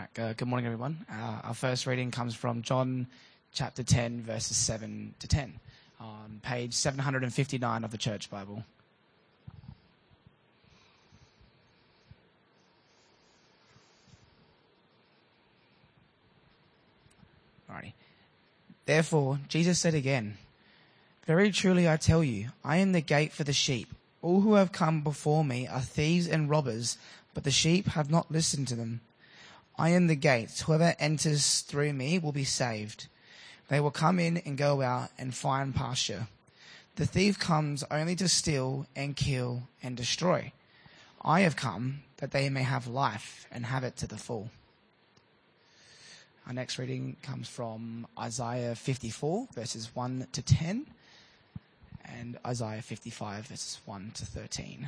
Good morning, everyone. Our first reading comes from John chapter 10, verses 7 to 10, on page 759 of the Church Bible. Alrighty. Therefore, Jesus said again, "Very truly I tell you, I am the gate for the sheep. All who have come before me are thieves and robbers, but the sheep have not listened to them. I am the gate. Whoever enters through me will be saved. They will come in and go out and find pasture. The thief comes only to steal and kill and destroy. I have come that they may have life and have it to the full." Our next reading comes from Isaiah 54, verses 1 to 10, and Isaiah 55, verses 1 to 13.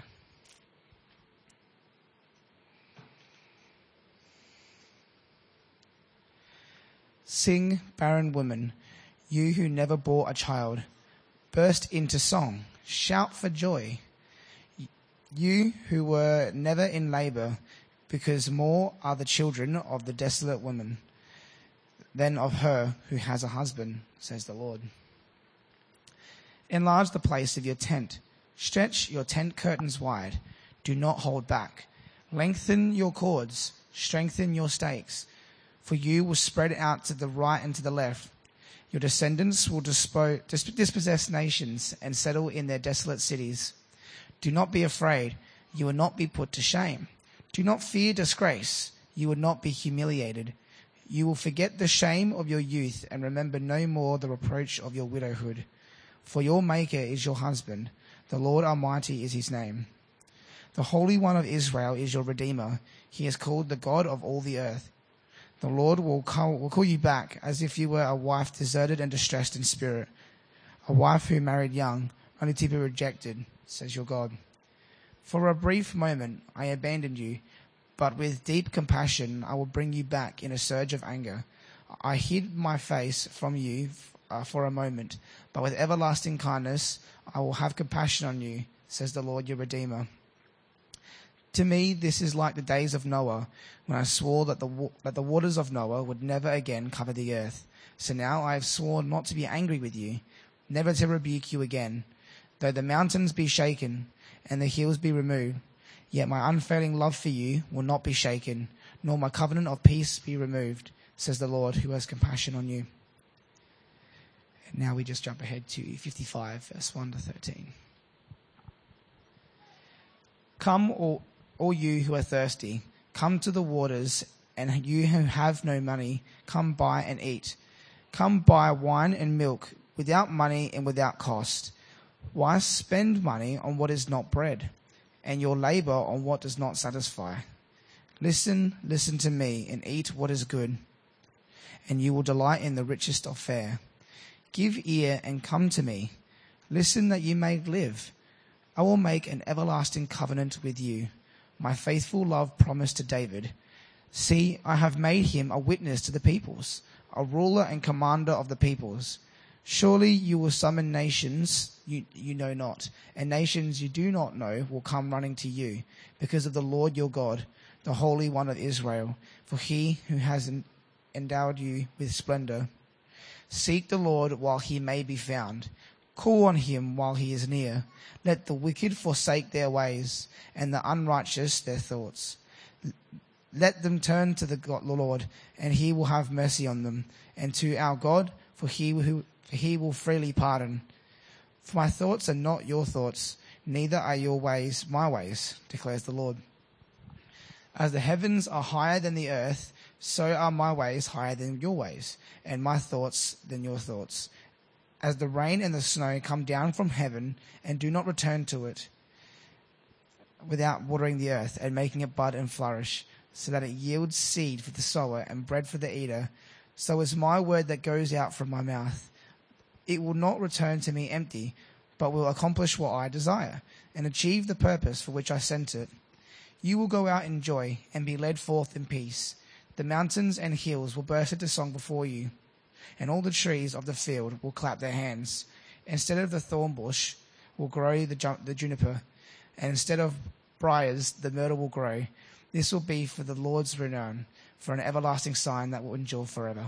Sing, barren woman, you who never bore a child. Burst into song, shout for joy, you who were never in labor, because more are the children of the desolate woman than of her who has a husband, says the Lord. Enlarge the place of your tent. Stretch your tent curtains wide. Do not hold back. Lengthen your cords. Strengthen your stakes. For you will spread out to the right and to the left. Your descendants will dispossess nations and settle in their desolate cities. Do not be afraid. You will not be put to shame. Do not fear disgrace. You will not be humiliated. You will forget the shame of your youth and remember no more the reproach of your widowhood. For your Maker is your husband. The Lord Almighty is his name. The Holy One of Israel is your Redeemer. He is called the God of all the earth. The Lord will call you back as if you were a wife deserted and distressed in spirit, a wife who married young, only to be rejected, says your God. For a brief moment I abandoned you, but with deep compassion I will bring you back in a surge of anger. I hid my face from you for a moment, but with everlasting kindness I will have compassion on you, says the Lord your Redeemer. To me, this is like the days of Noah, when I swore that the waters of Noah would never again cover the earth. So now I have sworn not to be angry with you, never to rebuke you again. Though the mountains be shaken and the hills be removed, yet my unfailing love for you will not be shaken, nor my covenant of peace be removed, says the Lord who has compassion on you. And now we just jump ahead to 55, verse 1 to 13. Come, all you who are thirsty, come to the waters, and you who have no money, come buy and eat. Come buy wine and milk without money and without cost. Why spend money on what is not bread, and your labor on what does not satisfy? Listen to me, and eat what is good, and you will delight in the richest of fare. Give ear and come to me. Listen that you may live. I will make an everlasting covenant with you, my faithful love promised to David. See, I have made him a witness to the peoples, a ruler and commander of the peoples. Surely you will summon nations you know not, and nations you do not know will come running to you, because of the Lord your God, the Holy One of Israel, for he who has endowed you with splendor. Seek the Lord while he may be found. Call on him while he is near. Let the wicked forsake their ways, and the unrighteous their thoughts. Let them turn to the Lord, and he will have mercy on them, and to our God, for he will freely pardon. For my thoughts are not your thoughts, neither are your ways my ways, declares the Lord. As the heavens are higher than the earth, so are my ways higher than your ways, and my thoughts than your thoughts. As the rain and the snow come down from heaven and do not return to it without watering the earth and making it bud and flourish, so that it yields seed for the sower and bread for the eater, so is my word that goes out from my mouth. It will not return to me empty, but will accomplish what I desire and achieve the purpose for which I sent it. You will go out in joy and be led forth in peace. The mountains and hills will burst into song before you, and all the trees of the field will clap their hands. Instead of the thorn bush will grow the juniper, and instead of briars the myrtle will grow. This will be for the Lord's renown, for an everlasting sign that will endure forever.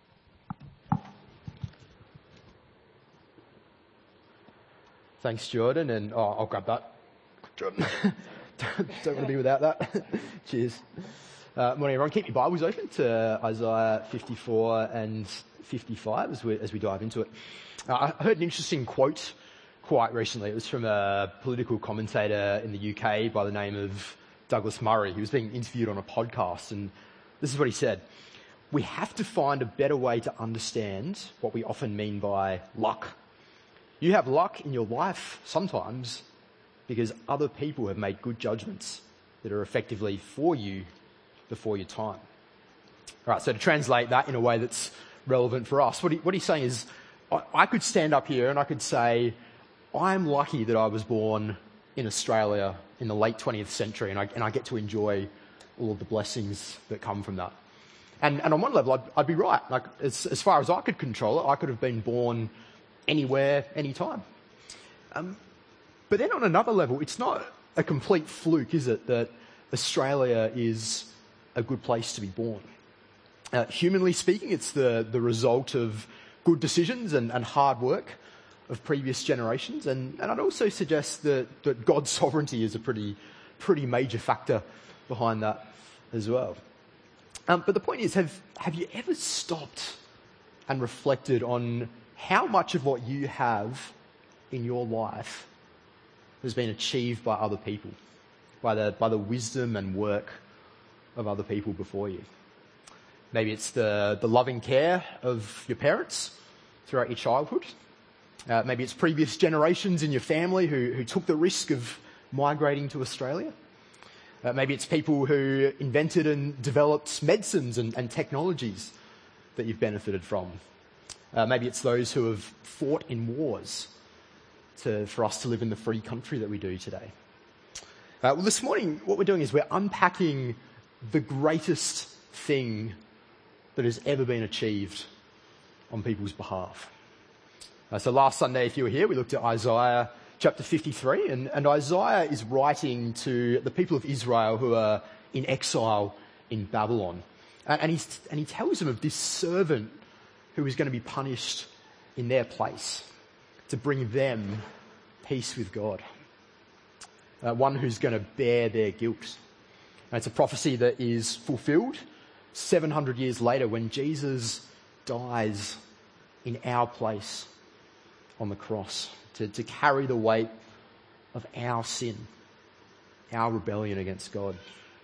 Thanks, Jordan, and I'll grab that. Jordan. Don't want to be without that. Cheers. Morning, everyone. Keep your Bibles open to Isaiah 54 and 55 as we dive into it. I heard an interesting quote quite recently. It was from a political commentator in the UK by the name of Douglas Murray. He was being interviewed on a podcast, and this is what he said. We have to find a better way to understand what we often mean by luck. You have luck in your life sometimes because other people have made good judgments that are effectively for you before your time. All right, so to translate that in a way that's relevant for us, what he's saying is, I could stand up here and I could say, I'm lucky that I was born in Australia in the late 20th century and I get to enjoy all of the blessings that come from that. And on one level, I'd be right. Like, as far as I could control it, I could have been born anywhere, anytime. But then on another level, it's not a complete fluke, is it, that Australia is a good place to be born? Humanly speaking, it's the result of good decisions and hard work of previous generations. And I'd also suggest that God's sovereignty is a pretty major factor behind that as well. But the point is, have you ever stopped and reflected on how much of what you have in your life has been achieved by other people, by the wisdom and work of other people before you? Maybe it's the loving care of your parents throughout your childhood. Maybe it's previous generations in your family who took the risk of migrating to Australia. Maybe it's people who invented and developed medicines and technologies that you've benefited from. Maybe it's those who have fought in wars for us to live in the free country that we do today. Well, this morning, what we're doing is we're unpacking the greatest thing that has ever been achieved on people's behalf. So last Sunday, if you were here, we looked at Isaiah chapter 53, and Isaiah is writing to the people of Israel who are in exile in Babylon. And he tells them of this servant who is going to be punished in their place to bring them peace with God. One who's going to bear their guilt. And it's a prophecy that is fulfilled 700 years later when Jesus dies in our place on the cross to carry the weight of our sin, our rebellion against God.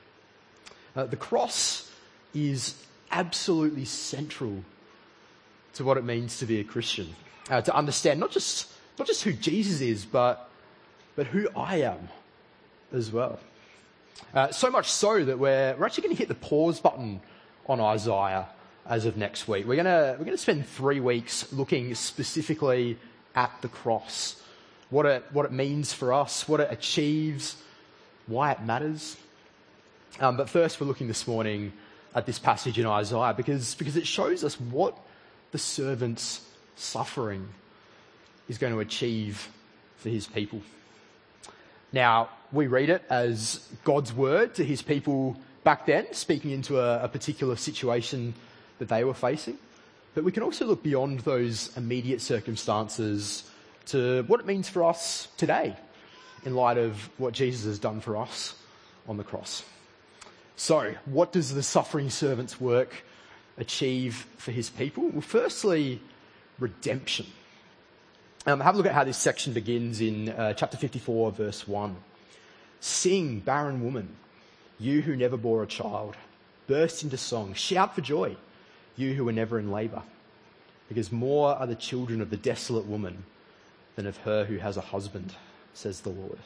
The cross is absolutely central to what it means to be a Christian, to understand not just who Jesus is, but who I am as well. So much so that we're actually going to hit the pause button on Isaiah as of next week. We're going to spend 3 weeks looking specifically at the cross, what it means for us, what it achieves, why it matters. But first, we're looking this morning at this passage in Isaiah because it shows us what the servant's suffering is going to achieve for his people. Now, we read it as God's word to his people back then, speaking into a particular situation that they were facing. But we can also look beyond those immediate circumstances to what it means for us today in light of what Jesus has done for us on the cross. So, what does the suffering servant's work achieve for his people? Well, firstly, redemption. Have a look at how this section begins in chapter 54, verse 1. Sing, barren woman, you who never bore a child. Burst into song, shout for joy, you who were never in labour. Because more are the children of the desolate woman than of her who has a husband, says the Lord.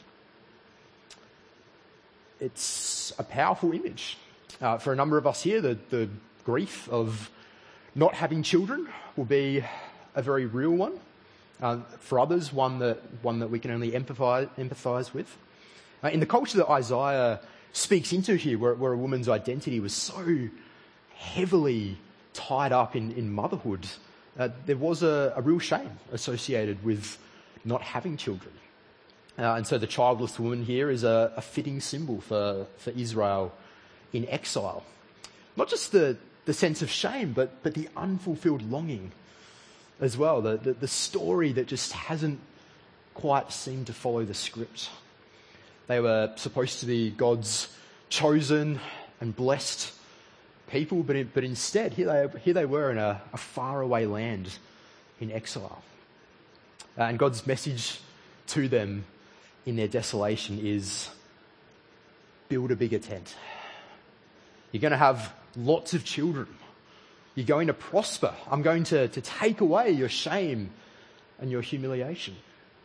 It's a powerful image. For a number of us here, the grief of not having children will be a very real one. For others, one that we can only empathise with. In the culture that Isaiah speaks into here, where a woman's identity was so heavily tied up in motherhood, there was a real shame associated with not having children. And so the childless woman here is a fitting symbol for Israel in exile. Not just the sense of shame, but the unfulfilled longing as well. The story that just hasn't quite seemed to follow the script. They were supposed to be God's chosen and blessed people, but instead, here they were in a faraway land in exile. And God's message to them in their desolation is, build a bigger tent. You're going to have lots of children. You're going to prosper. I'm going to take away your shame and your humiliation.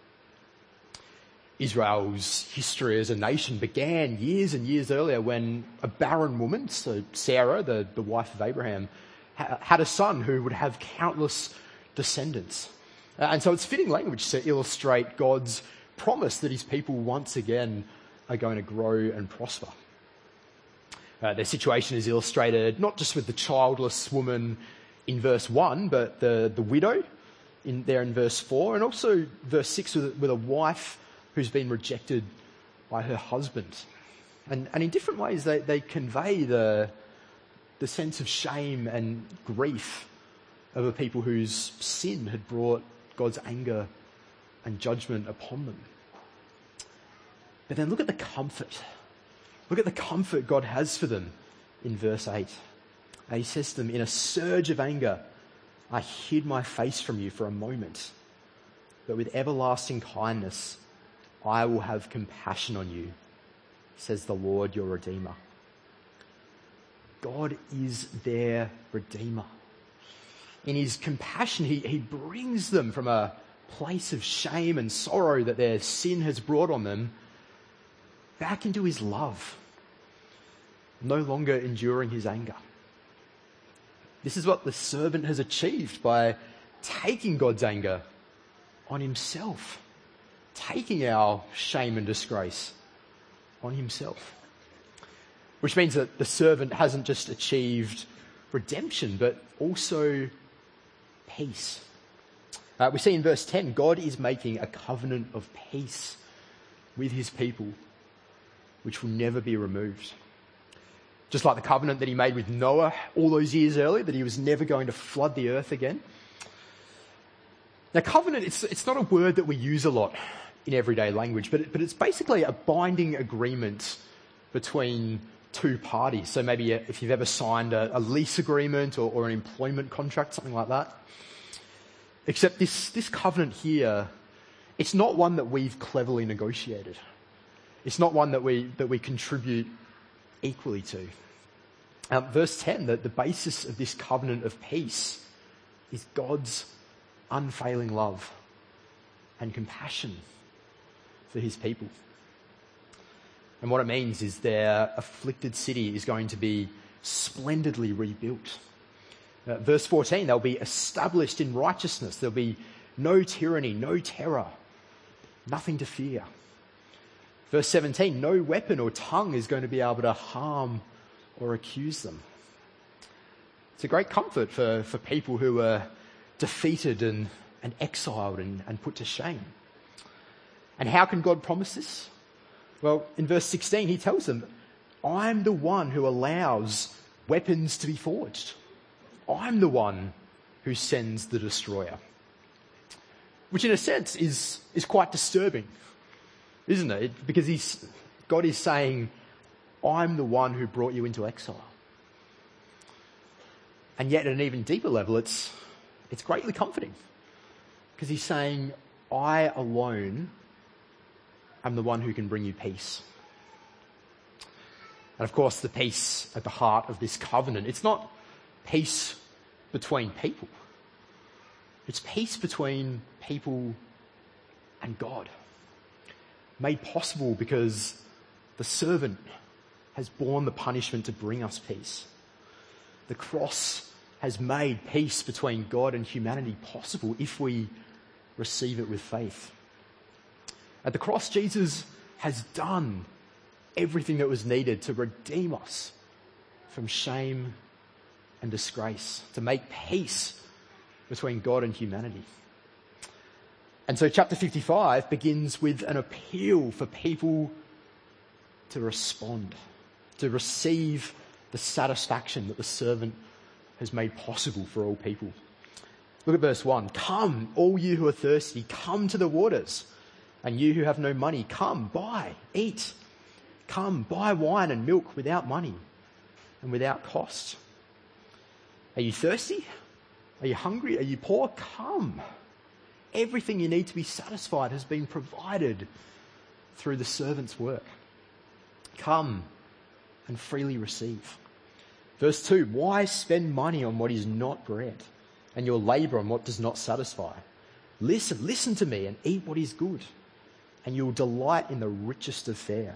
Israel's history as a nation began years and years earlier when a barren woman, so Sarah, the wife of Abraham, had a son who would have countless descendants. And so it's fitting language to illustrate God's promise that his people once again are going to grow and prosper. Their situation is illustrated not just with the childless woman in verse 1, but the widow in verse 4, and also verse 6 with a wife who's been rejected by her husband. And in different ways, they convey the sense of shame and grief of a people whose sin had brought God's anger and judgment upon them. But then look at the comfort. Look at the comfort God has for them in verse 8. He says to them, in a surge of anger, I hid my face from you for a moment, but with everlasting kindness, I will have compassion on you, says the Lord your Redeemer. God is their Redeemer. In his compassion, he brings them from a place of shame and sorrow that their sin has brought on them back into his love, no longer enduring his anger. This is what the servant has achieved by taking God's anger on himself, taking our shame and disgrace on himself. Which means that the servant hasn't just achieved redemption, but also peace. We see in verse 10, God is making a covenant of peace with his people, which will never be removed. Just like the covenant that he made with Noah all those years earlier, that he was never going to flood the earth again. Now, covenant, it's not a word that we use a lot in everyday language, but it's basically a binding agreement between two parties. So maybe if you've ever signed a lease agreement or an employment contract, something like that. Except this covenant here, it's not one that we've cleverly negotiated. It's not one that we contribute equally to. Verse 10, the basis of this covenant of peace is God's unfailing love and compassion for his people. And what it means is their afflicted city is going to be splendidly rebuilt. Verse 14, they'll be established in righteousness. There'll be no tyranny, no terror, nothing to fear. Verse 17, no weapon or tongue is going to be able to harm or accuse them. It's a great comfort for people who are defeated and exiled and put to shame. And how can God promise this? Well, in verse 16, he tells them, I'm the one who allows weapons to be forged. I'm the one who sends the destroyer. Which in a sense is quite disturbing, isn't it? Because God is saying, I'm the one who brought you into exile. And yet at an even deeper level, it's greatly comforting. Because he's saying, I alone am the one who can bring you peace. And of course, the peace at the heart of this covenant, it's not peace between people. It's peace between people and God. Made possible because the servant has borne the punishment to bring us peace. The cross has made peace between God and humanity possible if we receive it with faith. At the cross, Jesus has done everything that was needed to redeem us from shame and disgrace, to make peace between God and humanity. And so chapter 55 begins with an appeal for people to respond, to receive the satisfaction that the servant has made possible for all people. Look at verse 1. Come, all you who are thirsty, come to the waters. And you who have no money, come, buy, eat. Come, buy wine and milk without money and without cost. Are you thirsty? Are you hungry? Are you poor? Come. Everything you need to be satisfied has been provided through the servant's work. Come and freely receive. Verse 2, why spend money on what is not bread and your labour on what does not satisfy? Listen to me and eat what is good, and you will delight in the richest of fare.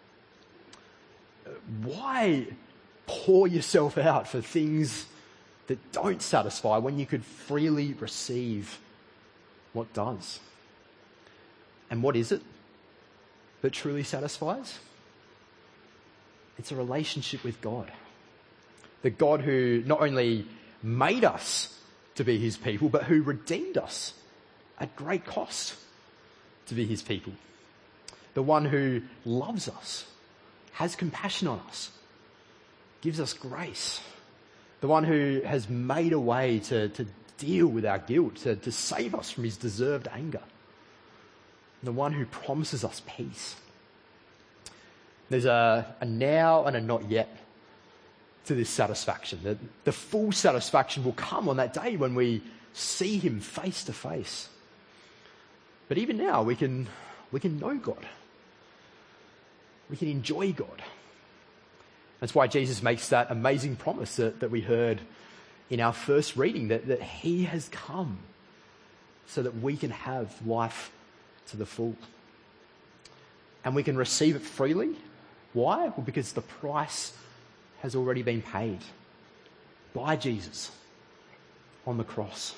Why pour yourself out for things that don't satisfy when you could freely receive what does? And what is it that truly satisfies? It's a relationship with God. The God who not only made us to be his people, but who redeemed us at great cost to be his people. The one who loves us, has compassion on us, gives us grace. The one who has made a way to deal with our guilt, to save us from his deserved anger. The one who promises us peace. There's a now and a not yet to this satisfaction. The full satisfaction will come on that day when we see him face to face. But even now, we can know God. We can enjoy God. That's why Jesus makes that amazing promise that we heard in our first reading, that he has come so that we can have life to the full. And we can receive it freely. Why? Well, because the price has already been paid by Jesus on the cross.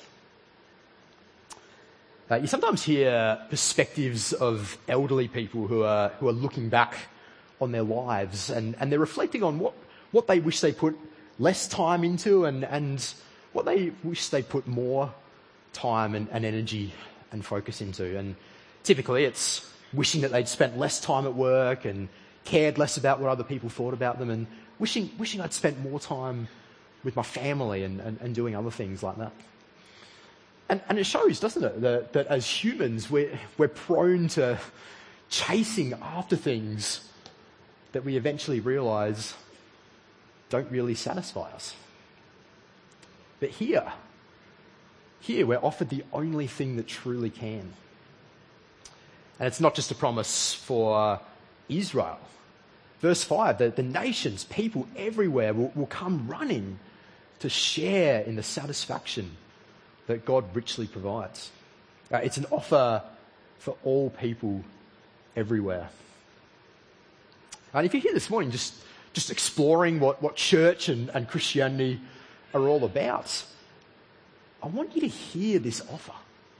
You sometimes hear perspectives of elderly people who are looking back on their lives and they're reflecting on what they wish they put less time into and what they wish they put more time and energy and focus into. And typically it's wishing that they'd spent less time at work and cared less about what other people thought about them, and wishing I'd spent more time with my family and doing other things like that. And it shows, doesn't it, that as humans we're prone to chasing after things that we eventually realise don't really satisfy us. But here we're offered the only thing that truly can. And it's not just a promise for Israel. Verse 5, the nations, people everywhere will come running to share in the satisfaction that God richly provides. It's an offer for all people everywhere. And if you're here this morning just exploring what church and Christianity are all about, I want you to hear this offer.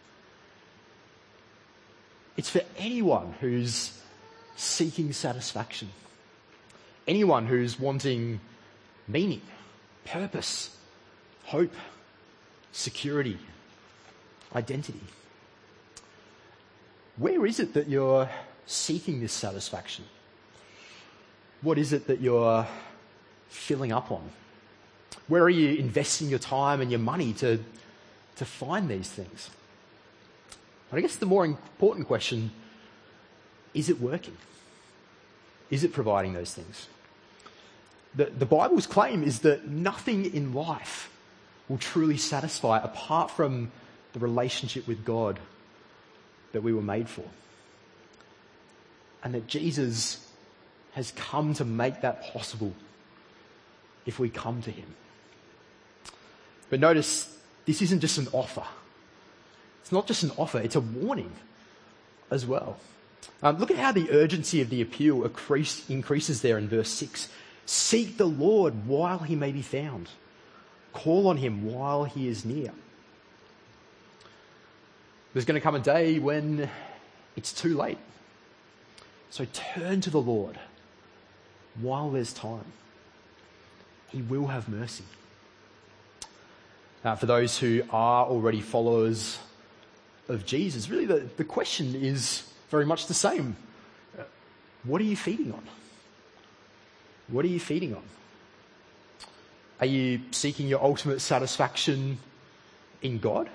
It's for anyone who's seeking satisfaction. Anyone who's wanting meaning, purpose, hope, security, identity. Where is it that you're seeking this satisfaction? What is it that you're filling up on? Where are you investing your time and your money to find these things? But I guess the more important question, is it working? Is it providing those things? The Bible's claim is that nothing in life will truly satisfy apart from the relationship with God that we were made for. And that Jesus has come to make that possible if we come to him. But notice, this isn't just an offer. It's not just an offer, it's a warning as well. Look at how the urgency of the appeal increases there in verse 6. Seek the Lord while he may be found. Call on him while he is near. There's going to come a day when it's too late. So turn to the Lord while there's time. He will have mercy. For those who are already followers of Jesus, really the question is very much the same. What are you feeding on? What are you feeding on? Are you seeking your ultimate satisfaction in God?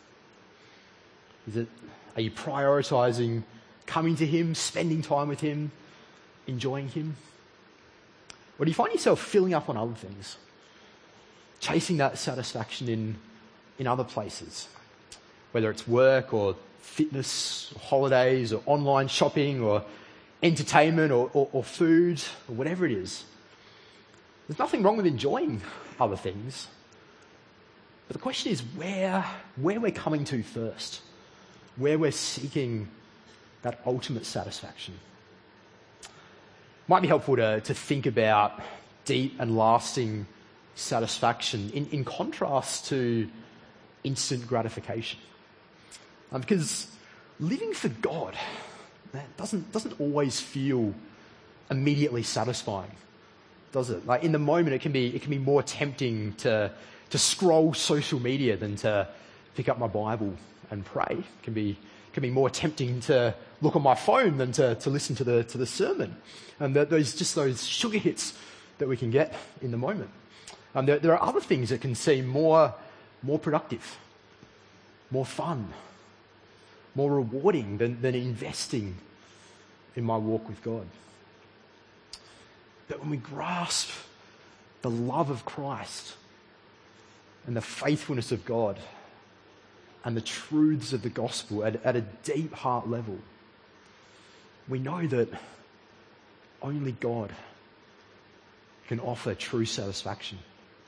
Are you prioritizing coming to him, spending time with him, enjoying him? Or do you find yourself filling up on other things, chasing that satisfaction in other places, whether it's work or fitness or holidays or online shopping or entertainment or food or whatever it is? There's nothing wrong with enjoying other things. But the question is where we're coming to first, where we're seeking that ultimate satisfaction. Might be helpful to think about deep and lasting satisfaction in contrast to instant gratification. Because living for God doesn't always feel immediately satisfying, does it? Like in the moment, it can be more tempting to scroll social media than to pick up my Bible and pray. It can be more tempting to look on my phone than to listen to the sermon. And those sugar hits that we can get in the moment. There are other things that can seem more productive, more fun, more rewarding than investing in my walk with God. But when we grasp the love of Christ and the faithfulness of God and the truths of the gospel at a deep heart level, we know that only God can offer true satisfaction.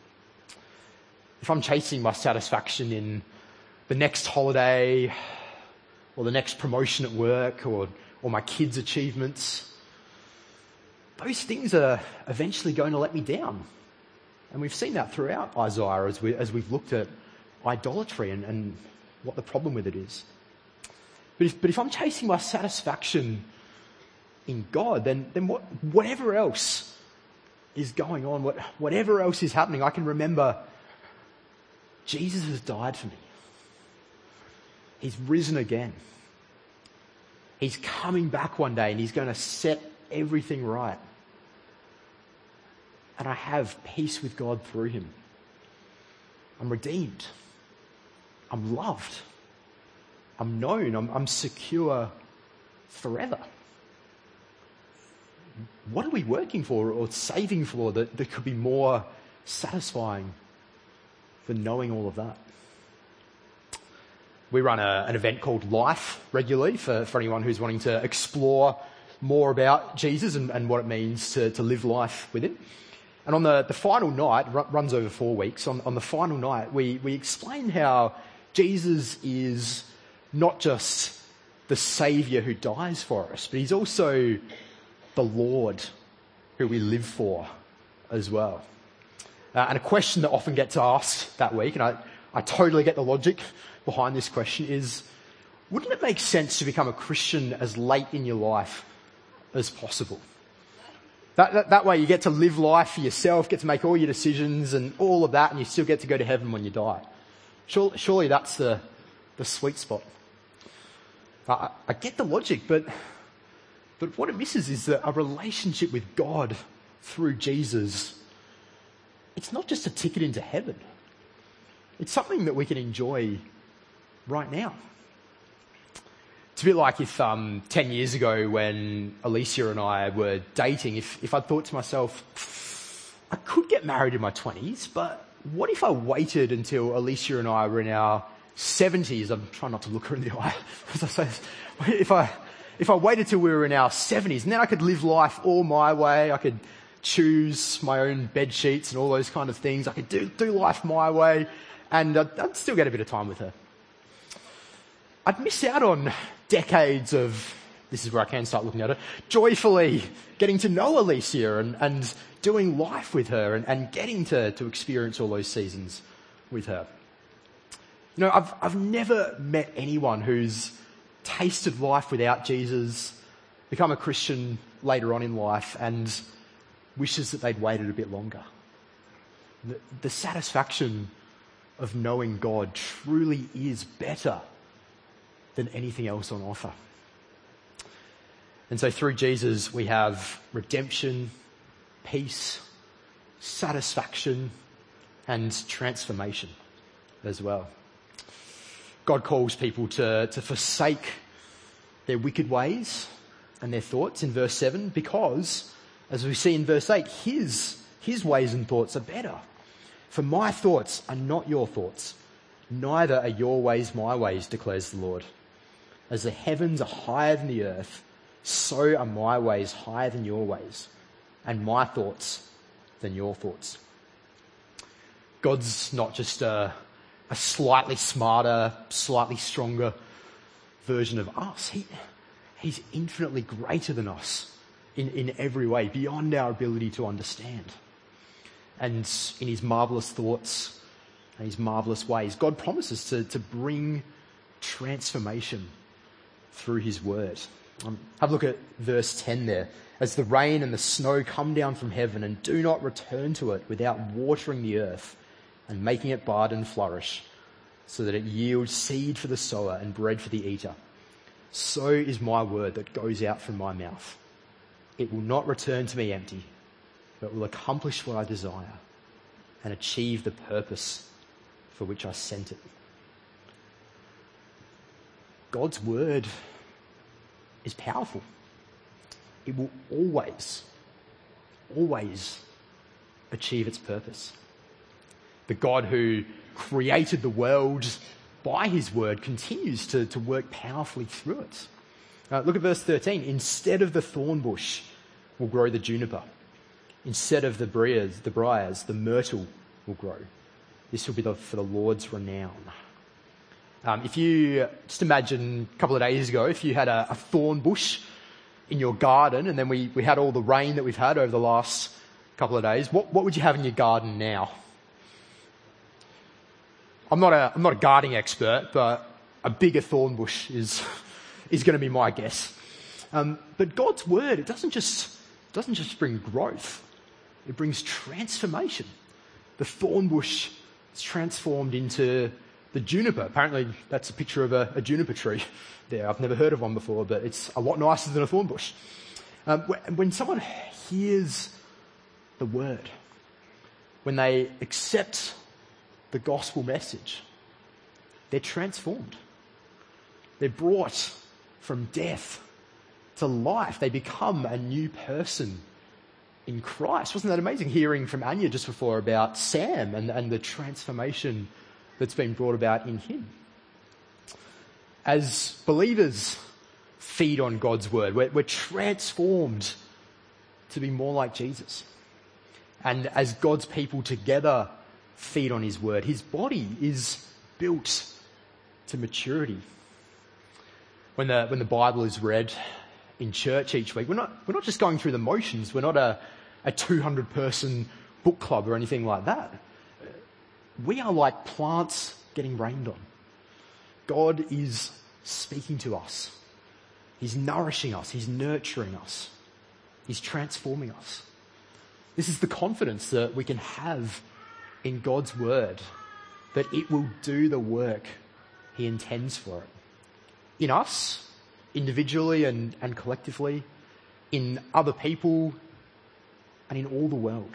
If I'm chasing my satisfaction in the next holiday or the next promotion at work or my kids' achievements, those things are eventually going to let me down. And we've seen that throughout Isaiah as we've looked at idolatry and what the problem with it is. But if I'm chasing my satisfaction in God, then whatever else is going on, whatever else is happening, I can remember Jesus has died for me. He's risen again. He's coming back one day and he's going to set everything right. And I have peace with God through him. I'm redeemed. I'm loved. I'm known. I'm secure forever. What are we working for or saving for that could be more satisfying than knowing all of that? We run an event called Life regularly for anyone who's wanting to explore more about Jesus and what it means to live life with him. And on the final night, runs over 4 weeks, on the final night, we explain how Jesus is not just the Saviour who dies for us, but he's also the Lord who we live for as well. And a question that often gets asked that week, and I totally get the logic behind this question, is wouldn't it make sense to become a Christian as late in your life as possible? That way you get to live life for yourself, get to make all your decisions and all of that, and you still get to go to heaven when you die. Surely that's the sweet spot. I get the logic, but what it misses is that a relationship with God through Jesus, it's not just a ticket into heaven. It's something that we can enjoy right now. It's a bit like if 10 years ago when Alicia and I were dating, if I thought to myself, I could get married in my 20s, but what if I waited until Alicia and I were in our 70s? I'm trying not to look her in the eye. If I waited till we were in our 70s, and then I could live life all my way, I could choose my own bed sheets and all those kind of things, I could do life my way, and I'd still get a bit of time with her. I'd miss out on decades of, this is where I can start looking at her, joyfully getting to know Alicia and doing life with her and getting to experience all those seasons with her. You know, I've never met anyone who's tasted life without Jesus, become a Christian later on in life, and wishes that they'd waited a bit longer. The satisfaction of knowing God truly is better than anything else on offer. And so through Jesus, we have redemption, peace, satisfaction, and transformation as well. God calls people to forsake their wicked ways and their thoughts in verse 7 because, as we see in verse 8, his ways and thoughts are better. For my thoughts are not your thoughts, neither are your ways my ways, declares the Lord. As the heavens are higher than the earth, so are my ways higher than your ways, and my thoughts than your thoughts. God's not just a slightly smarter, slightly stronger version of us. He's infinitely greater than us in every way, beyond our ability to understand. And in his marvellous thoughts and his marvellous ways, God promises to bring transformation through his word. Have a look at verse 10 there. As the rain and the snow come down from heaven and do not return to it without watering the earth and making it bud and flourish, so that it yields seed for the sower and bread for the eater, so is my word that goes out from my mouth. It will not return to me empty, but will accomplish what I desire and achieve the purpose for which I sent it. God's word is powerful. It will always achieve its purpose. The God who created the world by his word continues to work powerfully through it. Look at verse 13. Instead of the thorn bush will grow the juniper. Instead of the briars, the myrtle will grow. This will be for the Lord's renown. If you just imagine a couple of days ago, if you had a thorn bush in your garden, and then we had all the rain that we've had over the last couple of days, what would you have in your garden now? I'm not a gardening expert, but a bigger thorn bush is going to be my guess. But God's word, it doesn't just bring growth; it brings transformation. The thorn bush is transformed into the juniper. Apparently, that's a picture of a juniper tree there. I've never heard of one before, but it's a lot nicer than a thorn bush. When someone hears the word, when they accept the gospel message, they're transformed. They're brought from death to life. They become a new person in Christ. Wasn't that amazing, hearing from Anya just before about Sam and the transformation that's been brought about in him? As believers feed on God's word, we're transformed to be more like Jesus. And as God's people together feed on his word, his body is built to maturity. When the Bible is read in church each week, we're not just going through the motions. We're not a 200-person book club or anything like that. We are like plants getting rained on. God is speaking to us. He's nourishing us. He's nurturing us. He's transforming us. This is the confidence that we can have in God's word, that it will do the work he intends for it. In us, individually and collectively, in other people, and in all the world.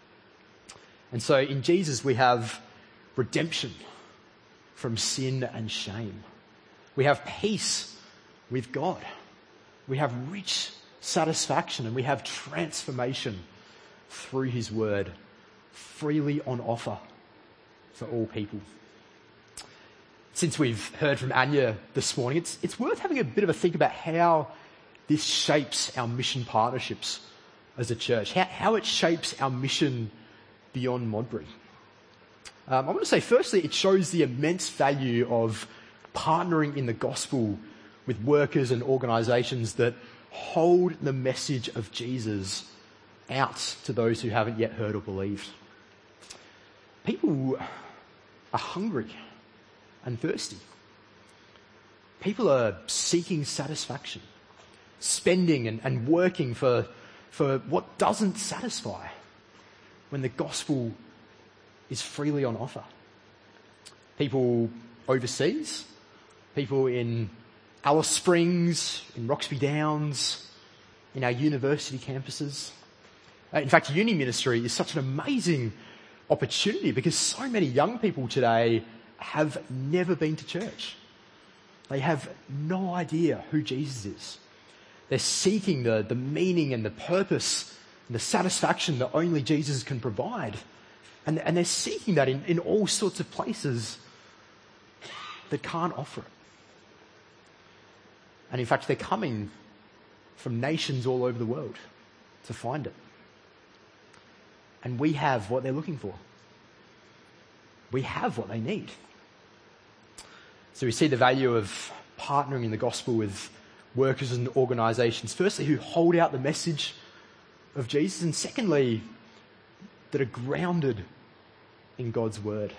And so in Jesus we have redemption from sin and shame. We have peace with God. We have rich satisfaction, and we have transformation through his word, freely on offer for all people. Since we've heard from Anya this morning, it's worth having a bit of a think about how this shapes our mission partnerships as a church, how it shapes our mission beyond Modbury. I want to say, firstly, it shows the immense value of partnering in the gospel with workers and organisations that hold the message of Jesus out to those who haven't yet heard or believed. People are hungry and thirsty. People are seeking satisfaction, spending and working for what doesn't satisfy when the gospel is freely on offer. People overseas, people in Alice Springs, in Roxby Downs, in our university campuses, In fact, uni ministry is such an amazing opportunity because so many young people today have never been to church. They have no idea who Jesus is. They're seeking the meaning and the purpose and the satisfaction that only Jesus can provide. And they're seeking that in all sorts of places that can't offer it. And in fact, they're coming from nations all over the world to find it. And we have what they're looking for. We have what they need. So we see the value of partnering in the gospel with workers and organisations, firstly, who hold out the message of Jesus, and secondly, that are grounded in God's word.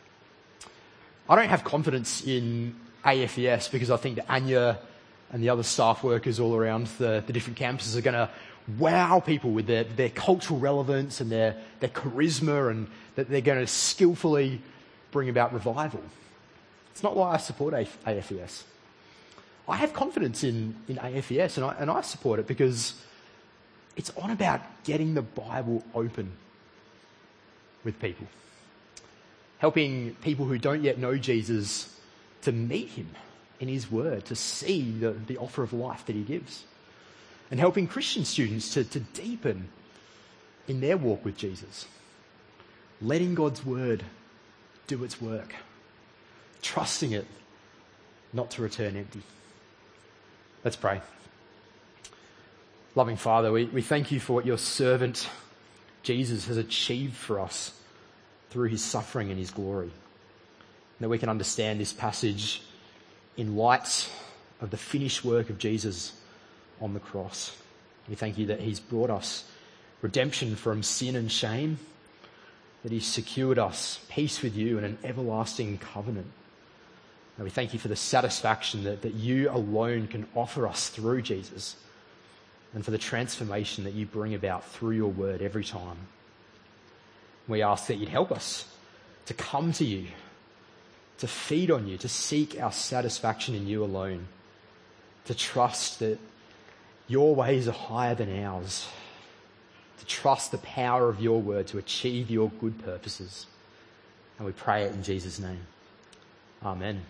I don't have confidence in AFES because I think that Anya and the other staff workers all around the different campuses are going to wow people with their cultural relevance and their charisma, and that they're going to skillfully bring about revival. It's not why I support AFES. I have confidence in AFES, and I support it because it's on about getting the Bible open with people. Helping people who don't yet know Jesus to meet him in his word, to see the offer of life that he gives. And helping Christian students to deepen in their walk with Jesus. Letting God's word do its work. Trusting it not to return empty. Let's pray. Loving Father, we thank you for what your servant Jesus has achieved for us through his suffering and his glory. That we can understand this passage in light of the finished work of Jesus on the cross. We thank you that he's brought us redemption from sin and shame, that he's secured us peace with you and an everlasting covenant. And we thank you for the satisfaction that you alone can offer us through Jesus, and for the transformation that you bring about through your word every time. We ask that you'd help us to come to you, to feed on you, to seek our satisfaction in you alone, to trust that your ways are higher than ours, to trust the power of your word to achieve your good purposes. And we pray it in Jesus' name. Amen.